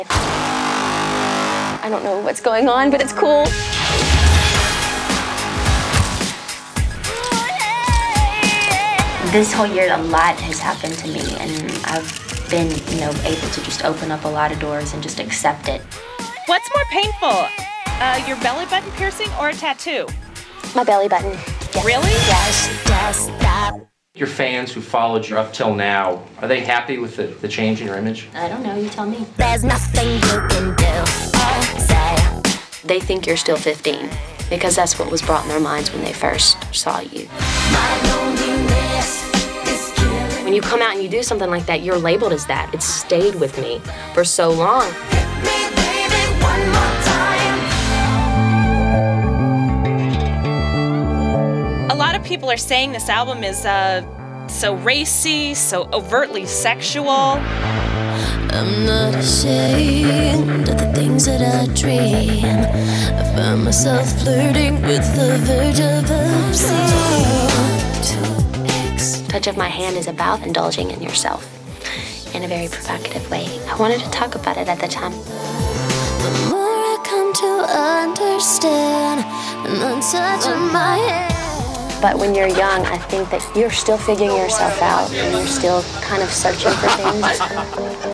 I don't know what's going on, but it's cool. This whole year, a lot has happened to me, and I've been, able to just open up a lot of doors and just accept it. What's more painful, your belly button piercing or a tattoo? My belly button. Yes. Really? Yes. Your fans who followed you up till now, are they happy with the change in your image? I don't know, you tell me. There's nothing you can do or say. They think you're still 15, because that's what was brought in their minds when they first saw you. When you come out and you do something like that, you're labeled as that. It's stayed with me for so long. A lot of people are saying this album is so racy, so overtly sexual. I'm not ashamed of the things that I dream. I find myself flirting with the verge of obscene. Touch of my hand is about indulging in yourself in a very provocative way. I wanted to talk about it at the time. The more I come to understand, and the touch of my hand. But when you're young, I think that you're still figuring yourself out and you're still kind of searching for things.